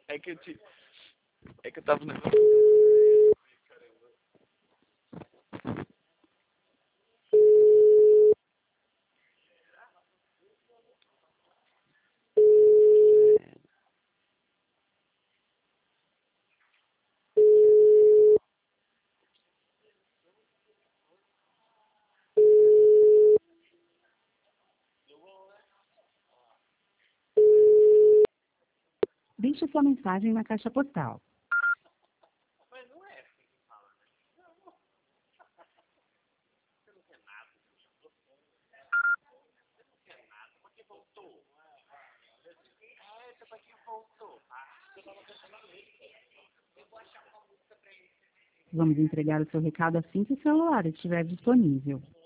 É que eu te... É que eu tava no negócio. Deixe sua mensagem na caixa postal. Mas não é assim que fala, né? Não. Você não quer nada. Você não quer nada. Pra que voltou? É, pra que voltou? Eu tava cantando a letra. Eu vou achar uma música pra ele. Vamos entregar o seu recado assim que o celular estiver disponível.